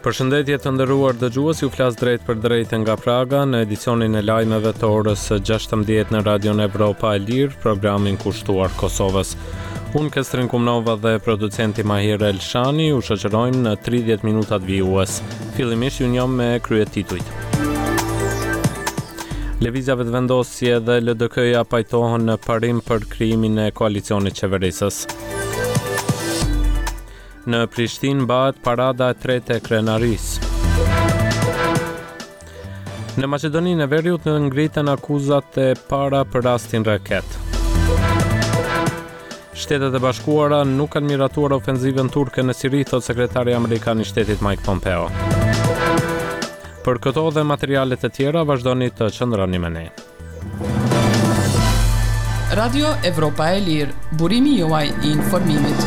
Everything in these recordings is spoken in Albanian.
Përshëndetje të nderuar dëgjues, ju flas drejt për drejt nga Praga në edicionin e lajmeve të orës 16 në Radion Evropa e Lirë, programin kushtuar Kosovës. Unë Kestrin Kumnova dhe producenti Mahir Elshani u shoqërojnë në 30 minutat vijues. Fillimisht ju njoh me kryetitujt. Lëvizja vetëvendosje dhe LDK-ja pajtohen në parim për krijimin e koalicionit qeverisës. Në Prishtinë bëhet parada e tretë e krenarisë. Në Maqedoninë e Veriut ngriten akuzat e para për rastin raket. Shtetet e Bashkuara nuk kanë miratuar ofenzivën turke në Siri, thot sekretari amerikan i shtetit Mike Pompeo. Për këto dhe materialet e tjera vazhdoni të qëndroni me ne. Radio Evropa e Lirë, burimi juaj i informimit.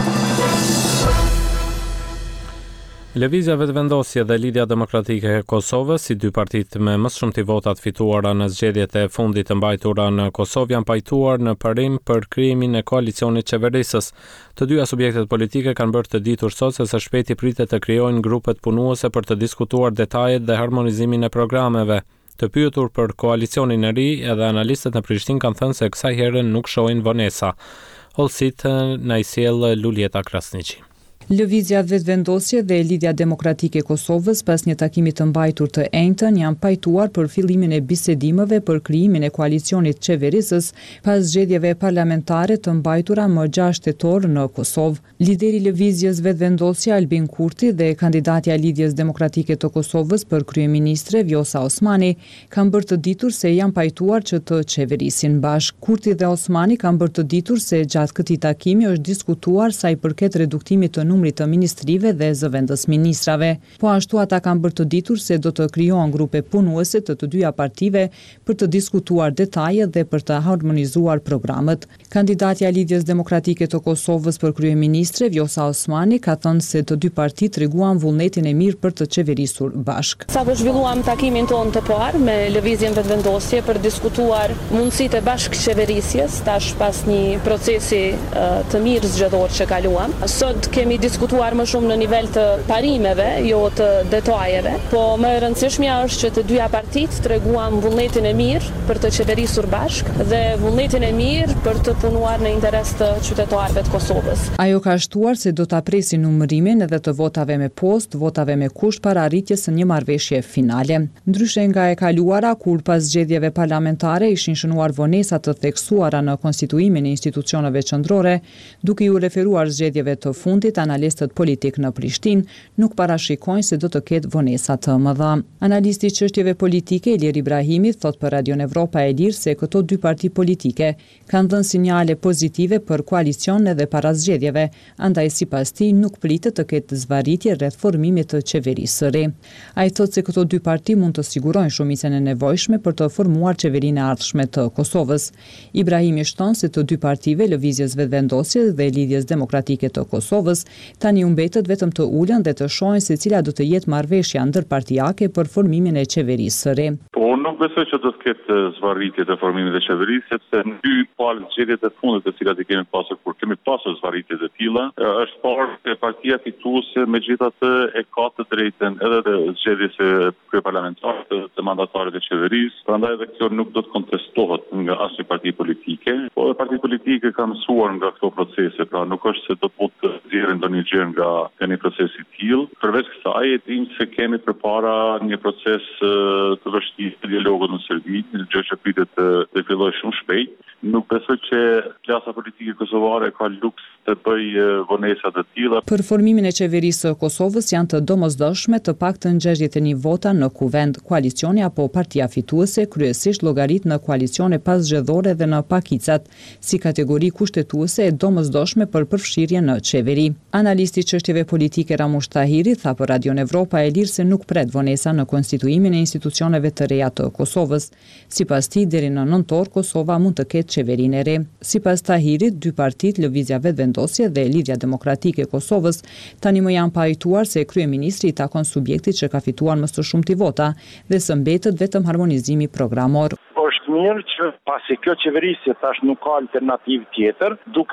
Lëvizja vetëvendosje dhe Lidhja Demokratike e Kosovës, si dy partitë me më shumë të votat fituara në zgjedhjet e fundit të mbajtura në Kosovë, janë pajtuar në parim për krijimin e koalicionit qeverisës. Të dyja subjektet politike kanë bërë të ditur sot se së shpejti pritet të krijojnë grupet punuese për të diskutuar detajet dhe harmonizimin e programeve. Të pyetur për koalicionin e ri, edhe analistët në Prishtinë kanë thënë se kësaj here nuk shohin vonesa. Hollësit na i sjell Luljeta Krasniqi. Lëvizja vetëvendosje dhe Lidhja Demokratike e Kosovës pas një takimi të mbajtur të enjtën janë pajtuar për fillimin e bisedimeve për krijimin e koalicionit qeverisës pas zgjedhjeve parlamentare të mbajtura më 6 tetor në Kosovë. Lideri i lëvizjes vetëvendosje Albin Kurti dhe kandidatja e Lidhjes Demokratike të Kosovës për kryeministre Vjosa Osmani kanë bërë të ditur se janë pajtuar që të qeverisin bashkë. Kurti dhe Osmani kanë bërë të ditur se gjatë këtij takimi është diskutuar sa i përket reduktimit të numrit të ministrive dhe zëvendës ministrave. Po ashtu ata kanë bërë të ditur se do të krijohen grupe punuese të dyja partive për të diskutuar detajet dhe për të harmonizuar programet. Kandidatja e Lidhjes Demokratike të Kosovës për kryeministre Vjosa Osmani ka thënë se të dy partitë treguan vullnetin e mirë për të qeverisur bashkë. Sapo zhvilluam takimin tonë të parë me lëvizjen vetëvendosje për diskutuar mundësitë e bashkëqeverisjes tash pas një procesi të mirë zgjedhor që kaluam. Sot kemi diskutuar më shumë në nivel të parimeve, jo të detajeve, po më e rëndësishmja është që të dyja partitë treguan vullnetin e mirë për të qeverisur bashkë dhe vullnetin e mirë për të punuar në interes të qytetarëve të Kosovës. Ajo ka shtuar se do ta presin numërimin edhe të votave me post, votave me kusht para arritjes së një marrëveshje finale. Ndryshe nga e kaluara, kur pas zgjedhjeve parlamentare ishin shënuar vonesa të theksuara në konstituimin e institucioneve qendrore, duke u referuar zgjedhjeve të fundit, analistët politik në Prishtinë nuk parashikojnë se do të ketë vonesa të mëdha. Analisti i çështjeve politike Ilir Ibrahimi thot për Radion Evropa e Lirë se këto dy parti politike kanë dhënë sinjale pozitive për koalicion edhe para zgjedhjeve, andaj sipas tij nuk pritet të ketë zvarritje rreth formimit të qeverisë së re. Ai thot se këto dy parti mund të sigurojnë shumicën e nevojshme për të formuar qeverinë e ardhshme të Kosovës. Ibrahimi shton se të dy partive, Lëvizjes Vetëvendosje dhe Lidhjes Demokratike të Kosovës, tani u mbetet vetëm të ulën dhe të shohin se cila do të jetë marrëveshja ndërpartijake për formimin e qeverisë së re. Unë nuk besoj që do të ketë zvarritje të formimit të qeverisë, sepse në dy palë zgjedhjet e fundit të cilat i kemi pasur, kur kemi pasur zvarritje të tilla, është parë se partia fituese megjithatë e ka të drejtën edhe të zgjedhjes së kryeparlamentare të mandatarit të qeverisë, prandaj edhe kjo nuk do të kontestohet nga asnjë parti politike, po edhe parti politike kanë mësuar nga këto procese, pra nuk është se do të nxjerrin ndonjë gjë nga një proces i tillë. Përveç kësaj, e dim se kemi përpara një proces të vështirë të dialogut në Serbi, një gjë që pritet të fillojë shumë shpejt. Nuk besoj që klasa politike kosovare ka luks të bëjë vonesa të tilla. Për formimin e qeverisë së Kosovës janë të domosdoshme të paktën 61 vota në kuvend. Koalicioni apo partia fituese kryesisht llogarit në koalicione paszgjedhore dhe në pakicat, si kategori kushtetuese e domosdoshme për përfshirje në qeveri. Analisti i çështjeve politike Ramush Tahiri tha për Radion Evropa e Lirë se nuk pret vonesa në konstituimin e institucioneve të reja të Kosovës. Sipas tij, deri në nëntor Kosova mund të ketë qeverinë e re. Sipas Tahirit, dy partitë, Lëvizja Vetëvendosje dhe Lidhja Demokratike e Kosovës, tani më janë pajtuar se kryeministri i takon subjektit që ka fituar më së shumti vota dhe së mbetet vetëm harmonizimi programor. Është mirë që pasi kjo qeverisje tash nuk ka alternativë tjetër, duke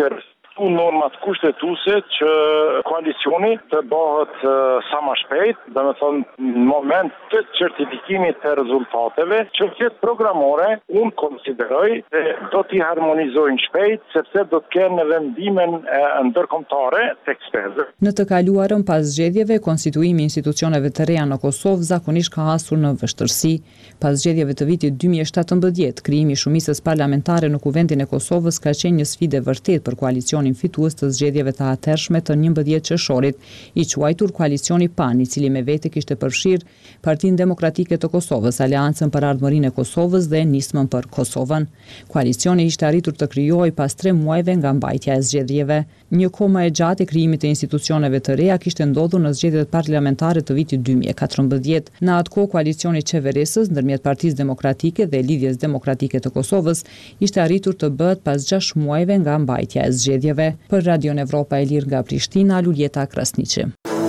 respektu normat kushtetuese që koalicioni të bëhet sa më shpejt, domethënë në moment të certifikimit të rezultateve, që këtë programore unë konsideroj se do t'i harmonizojnë shpejt, sepse do të kenë vendimin ndërkombëtare të ekspertëve. Në të kaluarën pas zgjedhjeve, konstituimi i institucioneve të reja në Kosovë zakonisht ka hasur në vështirësi. Pas zgjedhjeve të vitit 2017, krijimi i shumicës parlamentare në Kuvendin e Kosovës ka qenë një sfidë e vërtetë për koalicionin fitues të zgjedhjeve të atëhershme të 11 qershorit, i quajtur koalicioni PAN, i cili me vete kishte përfshirë Partinë Demokratike të Kosovës, Aleancën për Ardhmërinë e Kosovës dhe Nismën për Kosovën. Koalicioni ishte arritur të krijohej pas 3 muajve nga mbajtja e zgjedhjeve. Një kohë më e gjatë e krijimit të institucioneve të reja kishte ndodhur në zgjedhjet parlamentare të vitit 2014. Në atë kohë koalicioni qeverisës ndërmjet Partisë Demokratike dhe Lidhjes Demokratike të Kosovës ishte arritur të bëhet pas 6 muajve nga mbajtja e zgjedhjeve. Për Radion Evropa e Lirë nga Prishtina, Luljeta Krasniqi.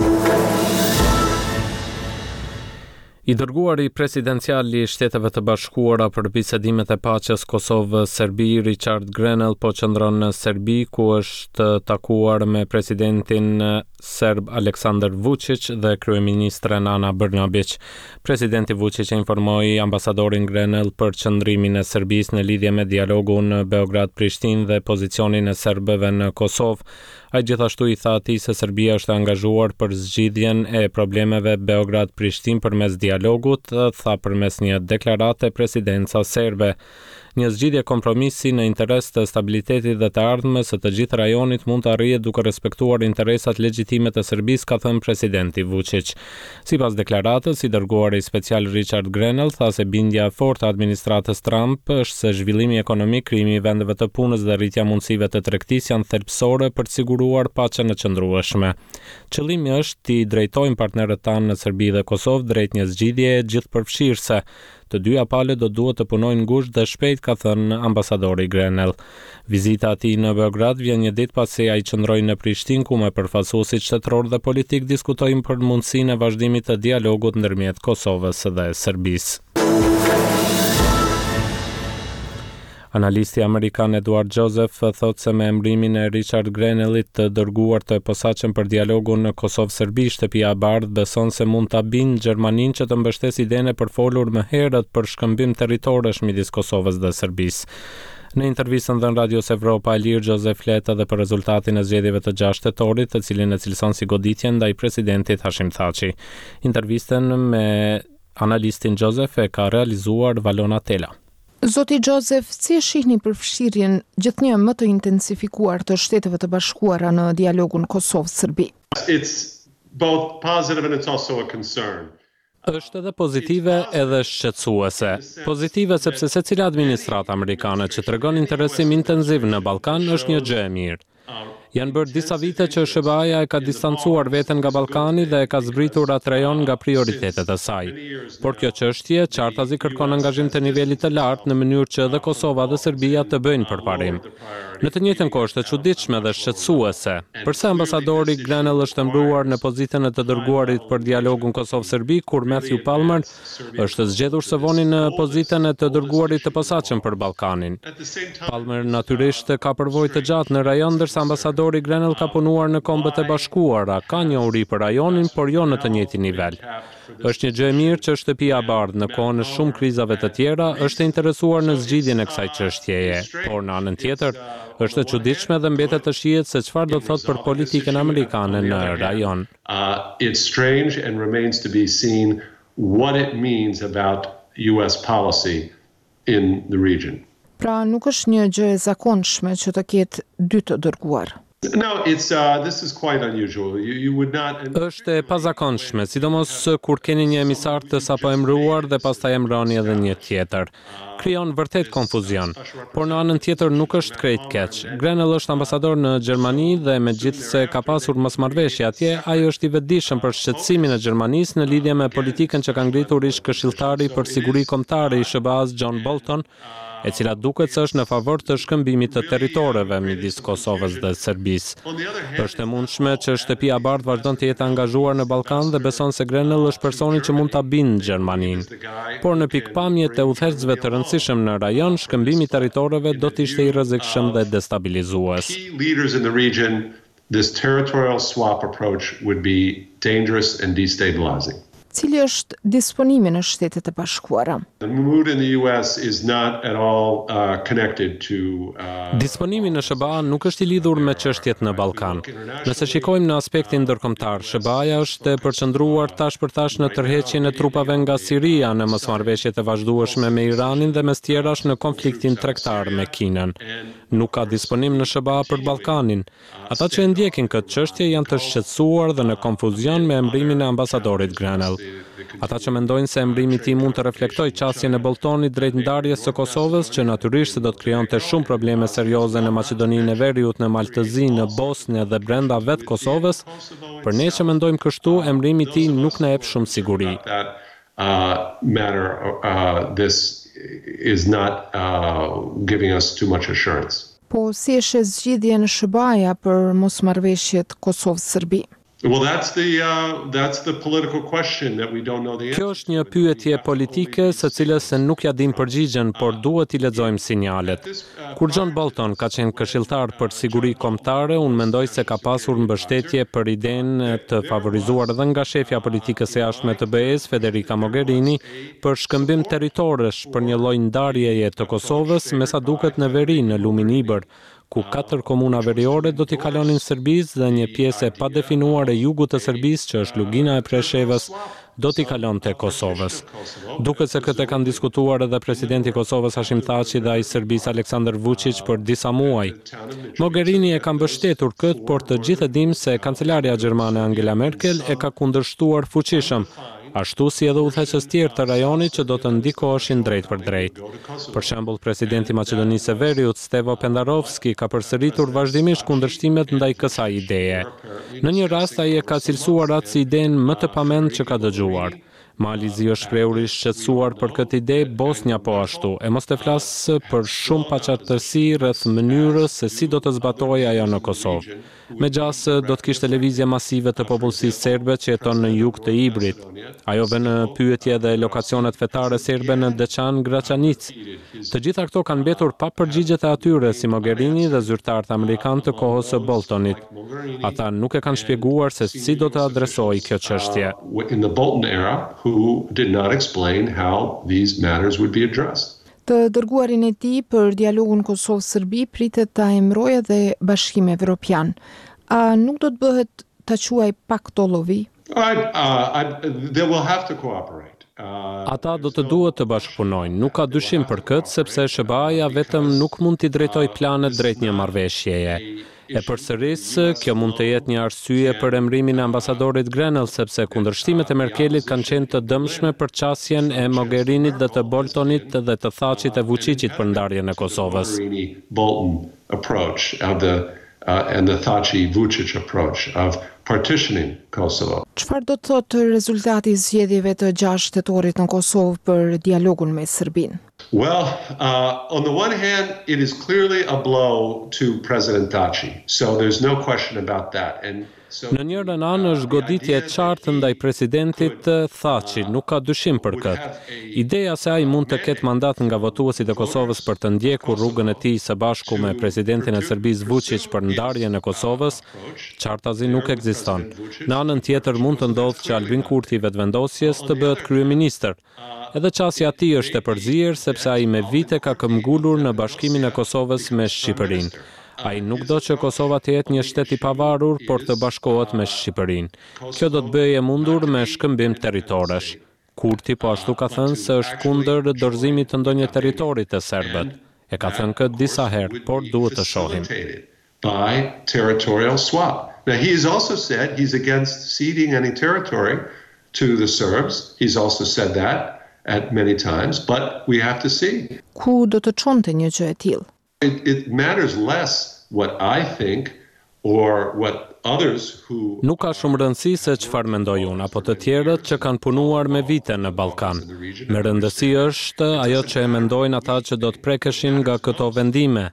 I dërguari presidencial i Shteteve të Bashkuara për bisedimet e paqes Kosovë-Serbi, Richard Grenell, po qëndron në Serbi, ku është takuar me presidentin serb Aleksandar Vučić dhe kryeministren Ana Brnabić. Presidenti Vučić informoi ambasadorin Grenell për qëndrimin e Serbisë në lidhje me dialogun Beograd-Prishtinë dhe pozicionin e serbëve në Kosovë. Ai gjithashtu i tha atij se Serbia është angazhuar për zgjidhjen e problemeve Beograd-Prishtinë përmes dialogut, tha përmes një deklarate presidenca serbe. Një zgjidhje kompromisi në interes të stabilitetit dhe të ardhmes së të gjithë rajonit mund të arrihet duke respektuar interesat legjitime të Serbisë, ka thënë presidenti Vučić. Sipas deklaratës, i dërguari special Richard Grenell tha se bindja e fortë e administratës Trump është se zhvillimi ekonomik, krijimi i vendeve të punës dhe rritja mundësive të tregtisë janë thelbësore për të siguruar paqen e qëndrueshme. Qëllimi është t'i drejtojmë partnerët tanë në Serbi dhe Kosovë drejt një zgjidhjeje gjithëpërfshirëse. Të dyja palët do duhet të punojnë ngushtë dhe shpejt, ka thënë ambasadori Grenell. Vizita e tij në Beograd vjen një ditë pasi ai qëndroi në Prishtinë, ku me përfaqësuesit shtetëror dhe politik diskutojnë për mundësinë e vazhdimit të dialogut ndërmjet Kosovës dhe Serbisë. Analisti amerikan Edward Joseph thot se me emrimin e Richard Grenellit të dërguar të posaçëm për dialogun në Kosovë-Serbi, Shtëpia e Bardhë beson se mund ta bindë Gjermaninë që të mbështesë idenë e përfolur më herët për shkëmbim territorësh midis Kosovës dhe Serbisë. Në intervistën dhënë Radios Evropa e Lirë, Joseph flet edhe për rezultatin e zgjedhjeve të 6 shtetorit, të cilin e cilëson si goditje ndaj presidentit Hashim Thaçi. Intervistën me analistin Joseph e ka realizuar Valona Tela. Zoti Joseph, si e shihni përfshirjen gjithnjë më të intensifikuar të Shteteve të Bashkuara në dialogun Kosovë-Serbi? It's both positive and it's also a concern. Është edhe pozitive edhe shqetësuese. Pozitive sepse secila administratë amerikane që tregon interesim intensiv në Ballkan është një gjë e mirë. Janë bërë disa vite që SBA-ja e ka distancuar veten nga Ballkani dhe e ka zbritur atë rajon nga prioritetet e saj. Por kjo çështje qartazi kërkon angazhim të nivelit të lartë në mënyrë që edhe Kosova dhe Serbia të bëjnë përparim. Në të njëjtën kohë është e çuditshme dhe shqetësuese. Përse ambasadori Grenell është mbruar në pozitën e të dërguarit për dialogun Kosovë-Serbi, kur Matthew Palmer është zgjedhur së voni në pozitën e të dërguarit të posaçëm për Ballkanin. Palmer natyrisht ka përvojë të gjatë në rajon, ndërsa ambasadori Grenell ka punuar në Kombët e Bashkuara, ka njohuri për rajonin, por jo në të njëjtin nivel. Është një gjë e mirë që Shtëpia e Bardhë në kohën e shumë krizave të tjera është e interesuar në zgjidhjen e kësaj çështjeje, por në anën tjetër është e çuditshme dhe mbetet të shihet se çfarë do të thotë për politikën amerikane në rajon. It's strange and remains to be seen what it means about US policy in the region. Pra nuk është një gjë e zakonshme që të ketë dy të dërguar. No, this is quite unusual. You would not. Është e pazakonshme, sidomos kur keni një emisar të sapo emëruar dhe pastaj emëroni edhe një tjetër. Krijon vërtet konfuzion, por në anën tjetër nuk është krejt keq. Grenell është ambasador në Gjermani dhe megjithse ka pasur mosmarrëveshje atje, ai është i vetëdijshëm për shqetësimin e Gjermanisë në lidhje me politikën që ka ngritur ish këshilltari për siguri kombëtare i SBA-s John Bolton, e cila duket se është në favor të shkëmbimit të territoreve midis Kosovës dhe Serbisë. Serbisë. Është e mundshme që shtëpia e bardhë vazhdon të jetë angazhuar në Ballkan dhe beson se Grenell është personi që mund ta bindë Gjermaninë. Por në pikpamjet e udhëheqësve të rëndësishëm në rajon, shkëmbimi i territoreve do të ishte i rrezikshëm dhe destabilizues. This territorial swap approach would be dangerous and destabilizing. Cili është disponimi në Shtetet e Bashkuara? The mood in the US is not at all connected to Disponimi në SBA nuk është i lidhur me çështjet në Ballkan. Nëse shikojmë në aspektin ndërkombëtar, SBA-ja është e përqendruar tash për tash në tërheqjen e trupave nga Siria në mosmarrëveshjet e vazhdueshme me Iranin dhe mes tjerash në konfliktin tregtar me Kinën. Nuk ka disponim në SBA për Ballkanin. Ata që e ndjekin këtë çështje janë të shqetësuar dhe në konfuzion me emrimin e ambasadorit Grenell. Ata që mendojnë se emrimi i tij mund të reflektojë qasjen e Boltonit drejt ndarjes së Kosovës, që natyrisht do të krijonte shumë probleme serioze në Maqedoninë e Veriut, në Maltëzi, në Bosnjë dhe brenda vetë Kosovës, për ne që mendojmë kështu, emrimi i tij nuk na jep shumë siguri. This is not giving us too much assurance. Po si është zgjidhja në SBA-ja për mosmarrëveshjet Kosovë-Serbi? Well, that's the political question that we don't know the answer. Kjo është një pyetje politike së cilës nuk ja dim përgjigjen, por duhet i lexojmë sinjalet. Kur John Bolton ka qenë këshilltar për siguri kombëtare, unë mendoj se ka pasur mbështetje për idenë të favorizuar edhe nga shefja politikës së jashtme të BE-s, Federica Mogherini, për shkëmbim territorësh për një lloj ndarjeje të Kosovës, me sa duket në veri në lumin Ibër, ku 4 komuna veriore do t'i kalonin Serbisë dhe një pjesë e padefinuar e jugut të Serbisë, që është Lugina e Preshevës, do t'i kalonte Kosovës. Duket se këtë kanë diskutuar edhe presidenti i Kosovës Hashim Thaçi dhe ai i Serbisë Aleksandar Vučić për disa muaj. Mogherini e ka mbështetur këtë, por të gjithë e dim se kancelarja gjermane Angela Merkel e ka kundërshtuar fuqishëm, ashtu si edhe udhëheqës tjerë të rajonit që do të ndikoheshin drejt për drejt. Për shembull, presidenti i Maqedonisë së Veriut, Stevo Pendarovski, ka përsëritur vazhdimisht kundërshtimet ndaj kësaj ideje. Në një rast ai e ka cilësuar atë si idenë më të pamend që ka dëgjuar. Malizi është shprehur i shqetësuar për këtë ide, Bosnja po ashtu. E mos të flas për shumë paqartësi rreth mënyrës se si do të zbatojë ajo në Kosovë. Megjithëse do të kishte lëvizje masive të popullsisë serbe që jeton në jug të Ibrit. Ajo vën në pyetje edhe lokacionet fetare serbe në Deçan, Graçanic. Të gjitha këto kanë mbetur pa përgjigjet e atyre si Mogherini dhe zyrtarët amerikanë të kohës së Boltonit. Ata nuk e kanë shpjeguar se si do të adresojë kjo çështje. Who did not explain how these matters would be addressed. Të dërguarin e tij për dialogun Kosovë-Serbi pritet ta emërojë edhe Bashkimi Evropian. A nuk do të bëhet ta quaj paktollovi? They will have to cooperate. Ata do të duhet të bashkëpunojnë. Nuk ka dyshim për këtë, sepse SBA-ja vetëm nuk mund t'i drejtojë planet drejt një marrëveshjeje. E përsëris, kjo mund të jetë një arsye për emrimin e ambasadorit Grenell, sepse kundërshtimet e Merkelit kanë qenë të dëmshme për qasjen e Mogherinit dhe të Boltonit dhe të Thaçit e Vučićit për ndarjen e Kosovës. Bolton approach and the Thaçi-Vučić approach of partitioning Kosovo. Çfarë do të thotë rezultati i zgjedhjeve të 6 shtetorit në Kosovë për dialogun me Serbinë? Well, on the one hand, it is clearly a blow to President Thaçi. So there's no question about that. Në njërën anë është goditje e qartë ndaj presidentit Thaçi, nuk ka dyshim për këtë. Ideja se ai mund të ketë mandat nga votuesit e Kosovës për të ndjekur rrugën e tij së bashku me presidentin e Serbisë Vučić për ndarjen e Kosovës, qartazi nuk ekziston. Në anën tjetër mund të ndodhë që Albin Kurti i vetëvendosjes të bëhet kryeministër. Edhe qasja e tij është e përzier sepse ai me vite ka këmbgulur në bashkimin e Kosovës me Shqipërinë. Ai nuk do që Kosova të jetë një shtet i pavarur, por të bashkohet me Shqipërinë. Kjo do të bëjë e mundur me shkëmbim territoresh. Kurti po ashtu ka thënë se është kundër dorëzimit të ndonjë territori të serbët. E ka thënë këtë disa herë, por duhet të shohim. By territorial swap. Now he has also said he's against ceding any territory to the Serbs. He's also said that at many times, but we have to see. Ku do të çonte një gjë e tillë? It matters less what I think or what others who Nuk ka shumë rëndësi se çfarë mendoj unë apo të tjerët që kanë punuar me vite në Ballkan. Me rëndësi është ajo që e mendojnë ata që do të prekeshin nga këto vendime.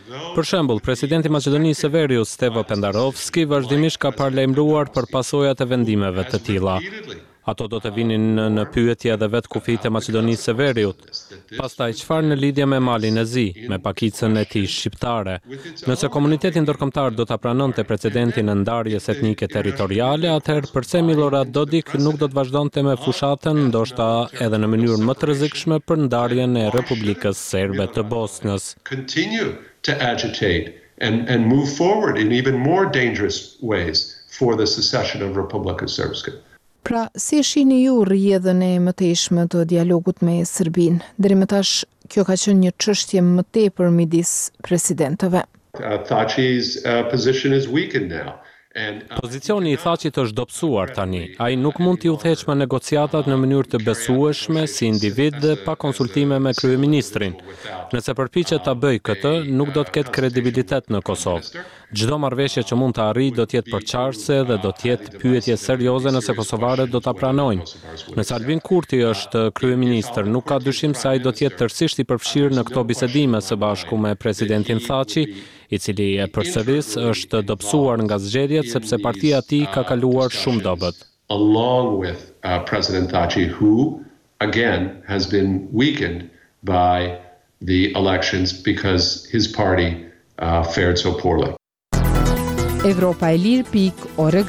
Për shembull, presidenti i Maqedonisë së Veriut, Stevo Pendarovski, vazhdimisht ka paralajmëruar për pasojat e vendimeve të tilla. Ato do të vinin në pyetje edhe vetë kufijtë e Maqedonisë së Veriut. Pastaj, çfarë në lidhje me Malin e Zi, me pakicën e tij shqiptare? Nëse komuniteti ndërkombëtar do ta pranonte precedentin e ndarjes etnike territoriale, atëherë pse Milorad Dodik nuk do të vazhdonte me fushatën, ndoshta edhe në mënyrë më të rrezikshme për ndarjen e Republikës Serbe të Bosnjës. Continue to agitate and move forward in even more dangerous ways for the secession of Republika Srpska. Pra, si e shihni ju rrjedhën e mëtejshme të dialogut me Serbinë? Deri më tash, kjo ka qenë një çështje më tepër midis presidentëve. Thaçi's position is weakened now. Pozicioni i Thaçit është dobësuar tani. Ai nuk mund t'i udhëheqë me negociatat në mënyrë të besueshme si individ dhe pa konsultime me kryeministrin. Nëse përpiqet ta bëjë këtë, nuk do të ketë kredibilitet në Kosovë. Çdo marrëveshje që mund të arrijë do të jetë përçarëse dhe do të jetë pyetje serioze nëse kosovarët do ta pranojnë. Nëse Albin Kurti është kryeministër, nuk ka dyshim se ai do të jetë tërësisht i përfshirë në këto bisedime së bashku me presidentin Thaçi, i cili e përsëris është dobësuar nga zgjedhjet sepse partia e tij ka kaluar shumë dobët. Along with President Thaçi, who again has been weakened by the elections because his party fared so poorly. Evropailir.org.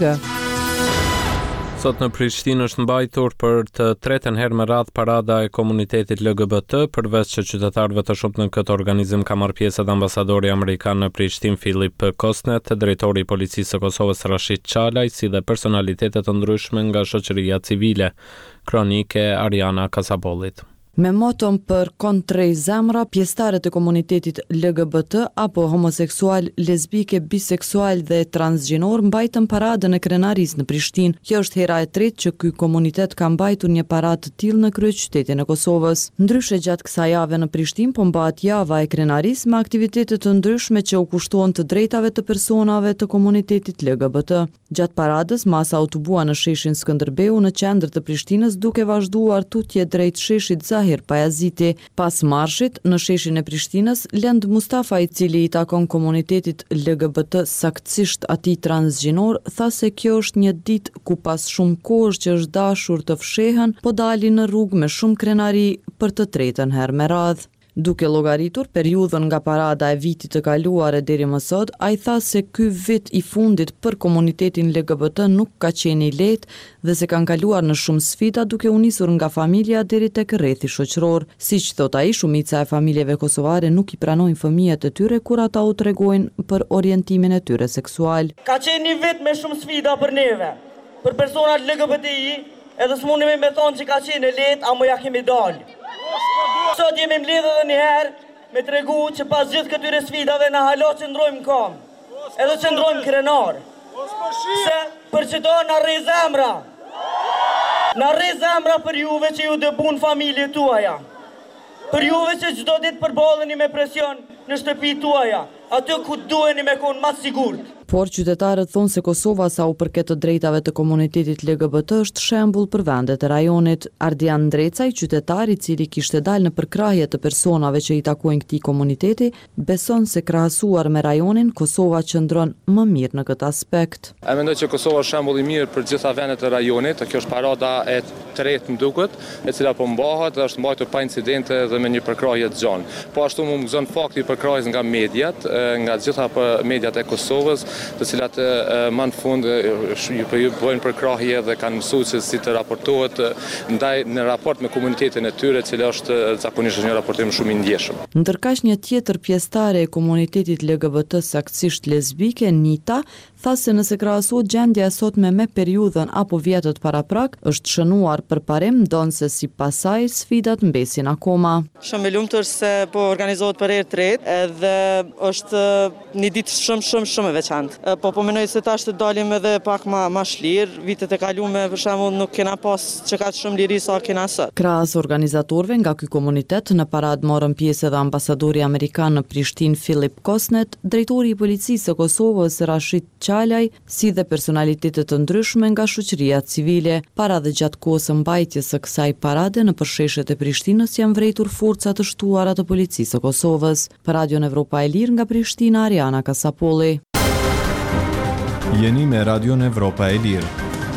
Sot në Prishtinë është mbajtur për të tretën herë me radhë parada e komunitetit LGBT, përveç që qytetarëve të shumtë në këtë organizim ka marrë pjesë edhe ambasadori amerikan në Prishtinë Filip Kosnet, drejtori i policisë së Kosovës Rashid Çalaj, si dhe personalitete të ndryshme nga shoqëria civile. Kronike Ariana Kasabollit. Me moton për kontrej zemra, pjesëtarët e komunitetit LGBT apo homoseksual, lesbike, biseksual dhe transgjinor mbajtën paradën e Krenarisë në Prishtinë. Kjo është hera e tretë që ky komunitet ka mbajtur një paradë të tillë në kryeqytetin e Kosovës. Ndryshe gjatë kësaj jave në Prishtinë po mbahet java e Krenarisë me aktivitete të ndryshme që u kushtohen të drejtave të personave të komunitetit LGBT. Gjatë paradës, masa u tubua në sheshin Skënderbeu në qendër të Prishtinës duke vazhduar tutje drejt sheshit Zahir Pajaziti. Pas marshit, në sheshin e Prishtinës, Lend Mustafa, i cili i takon komunitetit LGBT saktësisht atij transgjinor, tha se kjo është një ditë ku pas shumë kohësh që është dashur të fshehen, po dalin në rrugë me shumë krenari për të tretën herë me radhë. Duke llogaritur periudhën nga parada e vitit të kaluar e deri më sot, ai tha se ky vit i fundit për komunitetin LGBT nuk ka qenë i lehtë dhe se kanë kaluar në shumë sfida duke u nisur nga familja deri tek rrethi shoqëror. Siç thot ai, shumica e familjeve kosovare nuk i pranojnë fëmijët e tyre kur ata u tregojnë për orientimin e tyre seksual. Ka qenë një vit me shumë sfida për neve, për personat LGBTI, edhe s'mundemi me thonë që ka qenë e lehtë, ama ja kemi dalë. Sot jemi mbledhur edhe një herë me tregu që pas gjithë këtyre sfidave na hala qëndrojmë kam, edhe qëndrojmë krenar. Se për që do na rri zemra. Na rri zemra për juve që ju dëbun familje tuaja. Për juve që çdo ditë përballeni me presion në shtëpi tuaja, aty ku duheni me kon më sigurt. Por qytetarët thonë se Kosova sa u përket të drejtave të komunitetit LGBT është shembull për vendet e rajonit. Ardian Ndrecaj, qytetar i cili kishte dalë në përkrahje të personave që i takojnë këtij komuniteti, beson se krahasuar me rajonin, Kosova qëndron më mirë në këtë aspekt. E mendoj që Kosova është shembull i mirë për gjitha vendet e rajonit. Kjo është parada e tretë më duket, e cila po mbahet dhe është mbajtur pa incidente dhe me një përkrahje të gjatë. Po ashtu më gëzon fakti i përkrahjes nga mediat, nga gjitha mediat e Kosovës, të cilat më në fund ju bëjnë përkrahje dhe kanë mësuar se si të raportohet ndaj në raport me komunitetin e tyre, e cila është zakonisht një raportim shumë i ndjeshëm. Ndërkaq një tjetër pjesëtare e komunitetit LGBT saktësisht lesbike, Nita, tha se nëse krahasohet gjendja e sotme me periudhën apo vjetët paraprak, është shënuar për parim, ndonse sipas saj sfidat mbesin akoma. Shumë e lumtur se po organizohet për herë tretë, edhe është një ditë shumë e veçantë. vend. Po mendoj se tash të dalim edhe pak ma shlirë, vitet e kaluara për shembull nuk kena pas që ka shumë liri sa kena sot. Krahas organizatorëve nga ky komunitet në parad morën pjesë edhe ambasadori amerikan në Prishtinë Filip Kosnet, drejtori i policisë së Kosovës Rashid Çalaj, si dhe personalitete të ndryshme nga shoqëria civile. Para dhe gjatë kohës së mbajtjes së kësaj parade në përsheshet e Prishtinës janë vrejtur forca të shtuara të policisë së Kosovës. Për Radion Evropa e Lirë nga Prishtina, Ariana Kasapolli. Jeni me Radion Evropa e Lirë.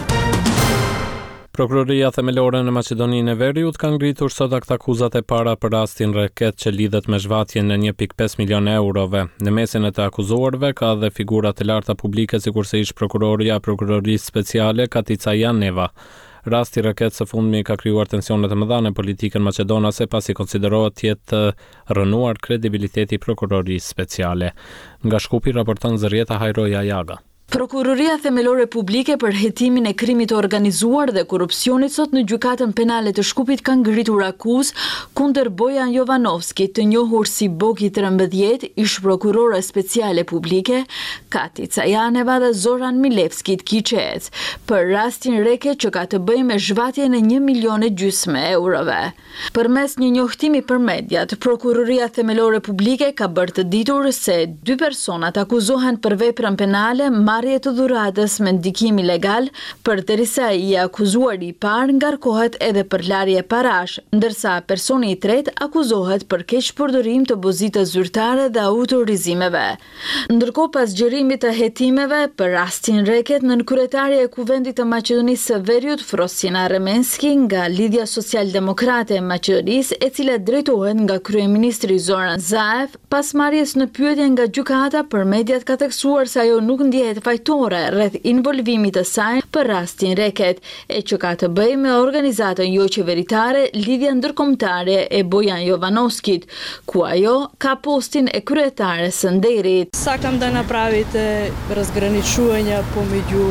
Prokuroria themelore në Maqedoninë e Veriut ka ngritur sot akuzat e para për rastin reket që lidhet me zhvatjen në 1.5 milion eurove. Në mesin e të akuzuarve ka dhe figura të larta publike, sikurse ish prokuroria e Prokurorisë Speciale Katica Janeva. Rasti reket së fundmi ka krijuar tensione të mëdha në politikën maqedonase pasi konsiderohet të jetë rënuar kredibiliteti i Prokurorisë Speciale. Nga Shkupi raporton Zërieta Hajroja Jaga. Prokuroria Themelore Publike për hetimin e krimit të organizuar dhe korrupsionit sot në gjykatën penale të Shkupit kanë ngritur akuzë kundër Bojan Jovanovskit, të njohur si Boki 13, ish prokurore speciale publike, Katica Janeva dhe Zoran Milevskit Kiçec, për rastin reket që ka të bëjë me zhvatjen e 1,5 milion eurove. Përmes një njohtimi për mediat, Prokuroria Themelore Publike ka bërë të ditur se 2 personat akuzohen për veprën penale marrje të dhuratës me ndikim ilegal, përderisa i akuzuar i parë ngarkohet edhe për larje parash, ndërsa personi i tretë akuzohet për keqpërdorim të bozitës zyrtare dhe autorizimeve. Ndërkohë pas zgjerimit të hetimeve për rastin reket, nënkryetari e Kuvendit të Maqedonisë së Veriut, Frosina Remenski, nga Lidhja Social-Demokrate e Maqedonisë, e cila drejtohet nga kryeministri Zoran Zaev, pas marrjes në pyetje nga gjykata për mediat ka theksuar se ajo nuk ndihet fajtore rreth involvimit të saj për rastin reket, e që ka të bëjë me organizatën jo qeveritare Lidhja Ndërkombëtare e Bojan Jovanovskit, ku ajo ka postin e kryetares së nderit. Sakam da napravite razgraničuvanja pomeđu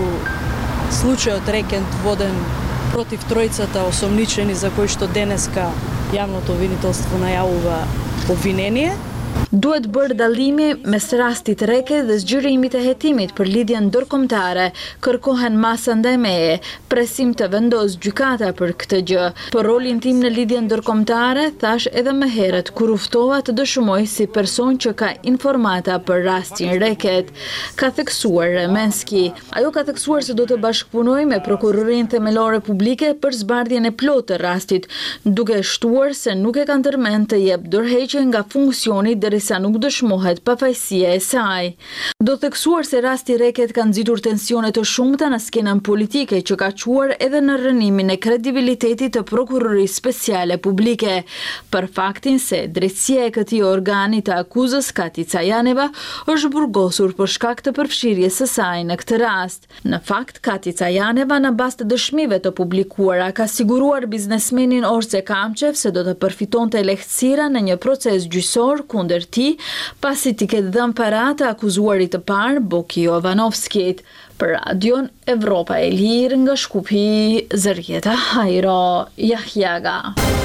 slučaja od reket voden protiv trojicata osumnjičeni za koji što deneska javното obviniteljstvo najavува obvinenje. Duhet bërë dallimi mes rastit reket dhe zgjerimit të hetimit për lidhjen ndërkombëtare, kërkohen masa ndaj meje, presim të vendos gjykata për këtë gjë. Për rolin tim në lidhjen ndërkombëtare, thash edhe më herët kur u ftova të dëshmoj si person që ka informata për rastin reket, ka theksuar Remenski. Ajo ka theksuar se do të bashkëpunojë me Prokurorinë Themelore Publike për zbardhjen e plotë të rastit, duke shtuar se nuk e kanë ndërmend të jep dorëheqje nga funksioni derisa nuk dëshmohet pafajësia e saj. Do theksuar se rasti reket ka nxitur tensione të shumta në skenën politike që ka quar edhe në rënimin e kredibilitetit të Prokurorisë Speciale Publike, për faktin se drejtësia e këtij organi të akuzës Katica Janeva është burgosur për shkak të përfshirjes së saj në këtë rast. Në fakt, Katica Janeva në bazë të dëshmive të publikuara ka siguruar biznesmenin Orce Kamçev se do të përfitonte lehtësira në një proces gjyqësor kundër tij, pasi t'i ketë dhënë para të akuzuarit të parë Boki Jovanovskit. Për Radion Evropa e Lirë nga Shkupi, Zërieta Hajro Jahjaga.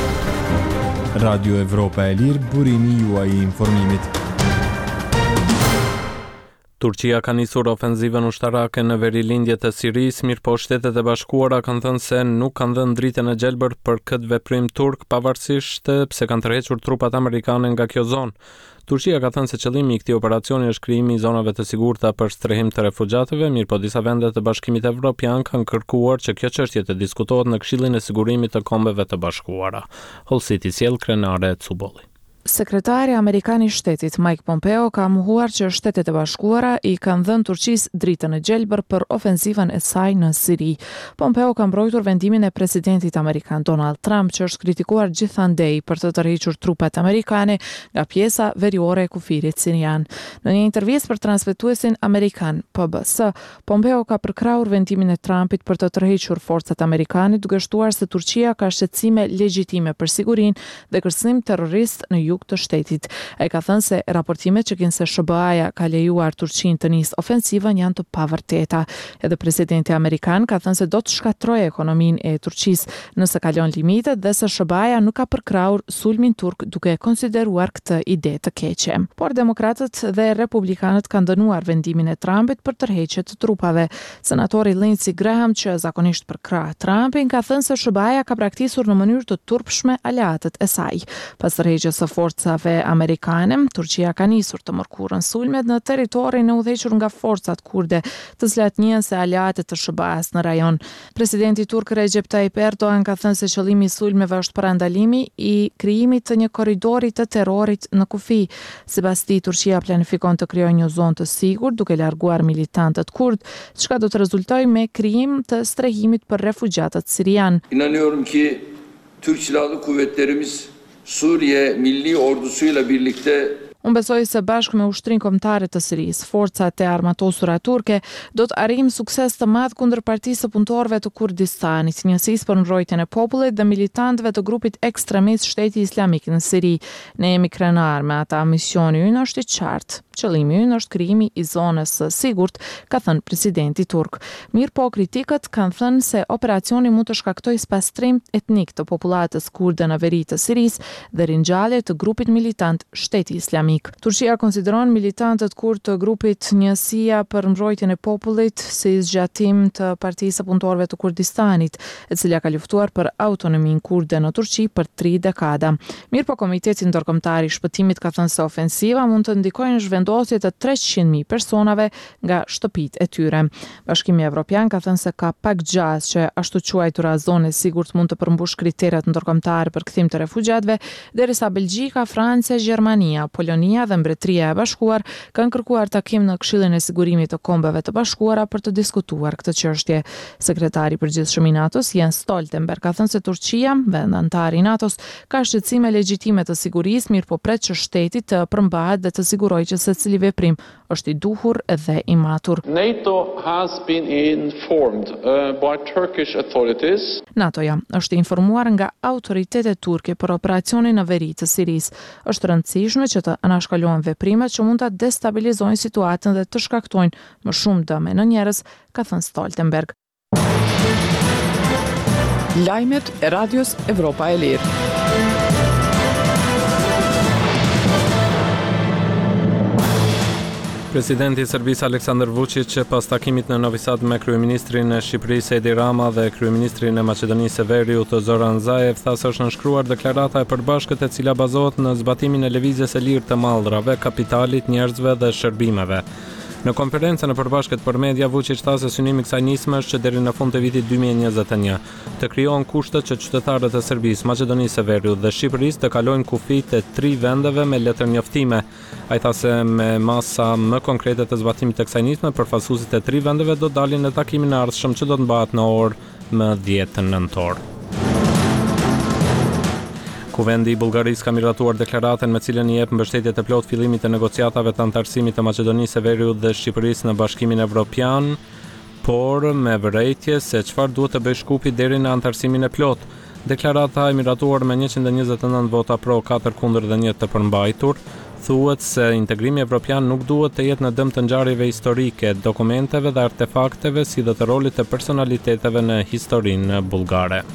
Radio Evropa e Lirë, burimi juaj i informimit. Turqia ka nisur ofenzivën ushtarake në verilindjet e Sirisë, mirëpo Shtetet e Bashkuara kanë thënë se nuk kanë dhënë dritën e gjelbër për këtë veprim turk, pavarësisht pse kanë tërhequr trupat amerikane nga kjo zonë. Turqia ka thënë se qëllimi i këtij operacioni është krijimi i zonave të sigurta për strehim të refugjatëve, mirëpo disa vende të Bashkimit Evropian kanë kërkuar që kjo çështje të diskutohet në Këshillin e Sigurimit të Kombeve të Bashkuara. Holsiti sjell krenare Cubolli. Sekretari Amerikan i Shtetit Mike Pompeo ka mohuar që Shtetet e Bashkuara i kanë dhënë Turqisë dritën e gjelbër për ofensivën e saj në Siri. Pompeo ka mbrojtur vendimin e presidentit amerikan Donald Trump, që është kritikuar gjithandej për të tërhequr trupat amerikane nga pjesa veriore e kufirit sirian. Në një intervistë për transmetuesin amerikan PBS, Pompeo ka përkrahur vendimin e Trumpit për të tërhequr forcat amerikane, duke shtuar se Turqia ka shqetësime legjitime për sigurinë dhe kërcënim terrorist në jug të shtetit. Ai ka thënë se raportimet që se SBA-ja ka lejuar Turqinë të nisë ofensivën janë të pavërteta. Edhe presidenti amerikan ka thënë se do të shkatërrojë ekonominë e Turqisë nëse kalon limitet dhe se SBA-ja nuk ka përkrahur sulmin turk duke konsideruar këtë ide të keqe. Por demokratët dhe republikanët kanë dënuar vendimin e Trumpit për tërheqje të trupave. Senatori Lindsey Graham, që zakonisht përkrah Trumpin, ka thënë se SBA-ja ka praktisur në mënyrë të turpshme aleatët e saj. Pas tërheqjes së forcave amerikane, Turqia ka nisur të mërkurën sulmet në territorin e udhëhequr nga forcat kurde, të cilat njihen se aleatët të SBA-s në rajon. Presidenti turk Recep Tayyip Erdogan ka thënë se qëllimi i sulmeve është parandalimi i krijimit të një korridori të terrorit në kufi. Sipas tij, Turqia planifikon të krijojë një zonë të sigurt duke larguar militantët kurd, çka do të rezultojë me krijim të strehimit për refugjatët sirian. İnanıyorum ki Türk Silahlı Kuvvetlerimiz Suriye Milli Ordusuyla birlikte Unë besoj se bashkë me ushtrinë kombëtare të Sirisë, forcat e armatosura turke do të arrijmë sukses të madh kundër Partisë së Punëtorëve të Kurdistanit, njësisë për mbrojtjen e popullit dhe militantëve të grupit ekstremist Shteti Islamik në Siri. Ne jemi krenar me ata, misioni ynë është i qartë. Qëllimi ynë është krijimi i zonës së sigurt, ka thënë presidenti turk. Mirëpo kritikët kanë thënë se operacioni mund të shkaktojë spastrim etnik të popullatës kurde në veri të Sirisë dhe ringjallje të grupit militant Shteti Islamik. Turqia konsideron militantët kurd të grupit Njësia për mbrojtjen e popullit si zgjatim të Partisë së Punëtorëve të Kurdistanit, e cila ka luftuar për autonominë kurde në Turqi për 3 dekada. Mirëpo Komiteti Ndërkombëtar i Shpëtimit ka thënë se ofensiva mund të ndikojë në zhvendosje të 300.000 personave nga shtëpitë e tyre. Bashkimi Evropian ka thënë se ka pak gjas që ashtu quajtura zonë e sigurt mund të përmbush kriteret ndërkombëtare për kthim të refugjatëve, derisa Belgjika, Franca, Gjermania, Polonia dhe Mbretëria e Bashkuar kanë kërkuar takim në Këshillin e Sigurimit të Kombeve të Bashkuara për të diskutuar këtë çështje. Sekretari i përgjithshëm i NATO-s, Jens Stoltenberg, ka thënë se Turqia, vend antar i NATO-s, ka shqetësime legjitime të sigurisë, mirë po pret që shteti të përmbahet dhe të sigurojë që secili veprim është i duhur dhe i matur. NATO has been informed by Turkish authorities. NATO-ja është informuar nga autoritetet turke për operacionin në veri të Sirisë. Është rëndësishme që të anashkalohen veprimet që mund ta destabilizojnë situatën dhe të shkaktojnë më shumë dëme në njerëz, ka thënë Stoltenberg. Lajmet e Radios Evropa e Lirë. Presidenti i Serbisë Aleksandar Vučić pas takimit në Novi Sad me kryeministrin e Shqipërisë Edi Rama dhe kryeministrin e Maqedonisë së Veriut Zoran Zaev, tha se është nënshkruar deklarata e përbashkët e cila bazohet në zbatimin e lëvizjes së lirë të mallrave, kapitalit, njerëzve dhe shërbimeve. Në konferencën e përbashkët për media, Vučić tha se synimi i kësaj nisme është që deri në fund të vitit 2021 të krijohen kushtet që qytetarët e Serbisë, Maqedonisë së Veriut dhe Shqipërisë të kalojnë kufi të 3 vendeve me letër njoftime. Ai tha se me masa më konkrete të zbatimit të kësaj nisme, përfaqësuesit e 3 vendeve do dalin në takimin e ardhshëm që do të mbahet në orë më 10 nëntor. Kuvendi i Bullgarisë ka miratuar deklaratën me cilën i jep mbështetje të plot fillimit të negociatave të antarësimit të Maqedonisë së Veriut dhe Shqipërisë në Bashkimin Evropian, por me vërejtje se çfarë duhet të bëjë Shkupi deri në antarësimin e plot. Deklarata e miratuar me 129 vota pro, 4 kundër dhe 1 të përmbajtur, thuhet se integrimi evropian nuk duhet të jetë në dëm të ngjarjeve historike, dokumenteve dhe artefakteve, si dhe të rolit të personaliteteve në historinë bullgare.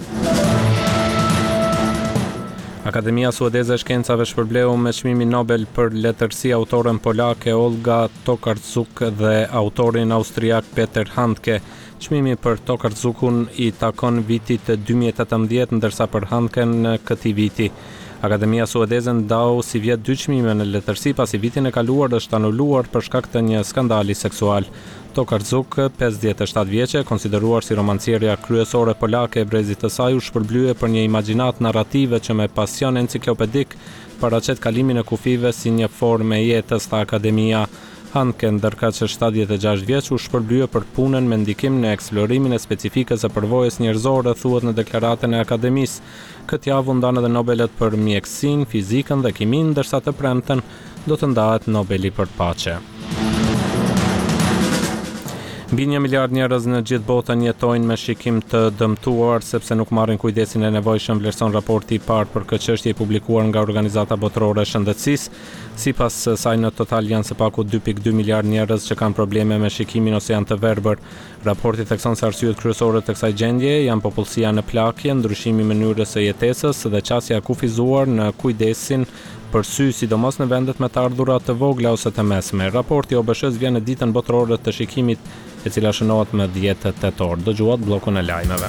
Akademia Suedeze e Shkencave shpërbleu me çmimin Nobel për letërsi autoren polake Olga Tokarczuk dhe autorin austriak Peter Handke. Çmimi për Tokarczukun i takon vitit 2018, ndërsa për Handken këtij viti. Akademia Suedeze ndau si vjet 2 çmime në letërsi pasi vitin e kaluar është anuluar për shkak të një skandali seksual. Tokarczuk, 57 vjeçe, konsideruar si romancierja kryesore polake e brezit të saj, u shpërblye për një imagjinat narrative që me pasion enciklopedik paraqet kalimin e kufive si një formë e jetës, tha Akademia. Handke, ndërka që 76 vjeç, u shpërblye për punën me ndikim në eksplorimin e specifikës së përvojës njerëzore, thuhet në deklaratën e Akademisë. Këtë javë u ndan edhe Nobelet për mjekësinë, fizikën dhe kimin, ndërsa të premten do të ndahet Nobeli për paqe. Mbi 1 miliard njerëz në gjithë botën jetojnë me shikim të dëmtuar sepse nuk marrin kujdesin e nevojshëm, vlerëson raporti i parë për këtë çështje i publikuar nga Organizata Botërore e Shëndetësisë. Sipas saj në total janë së paku 2.2 miliard njerëz që kanë probleme me shikimin ose janë të verbër. Raporti thekson se arsyet kryesore të kësaj gjendje janë popullsia në plakje, ndryshimi i mënyrës së jetesës dhe qasja e kufizuar në kujdesin për sy, sidomos në vendet me të ardhura të vogla ose të mesme. Raporti OBSH-s vjen në ditën botërore të shikimit, e cila shënohet me 10 tetor. Dëgjuat bllokun e lajmeve.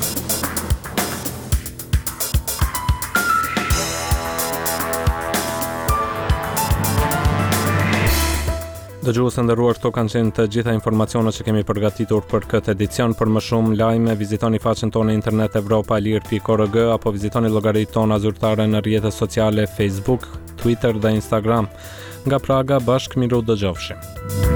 Dëgjues të nderuar, këto kanë qenë të gjitha informacionet që kemi përgatitur për këtë edicion. Për më shumë lajme, vizitoni faqen tonë internet evropaelir.org apo vizitoni llogaritë tona zyrtare në rrjetet sociale Facebook, Twitter dhe Instagram. Nga Praga, bashkë miru dëgjofshim.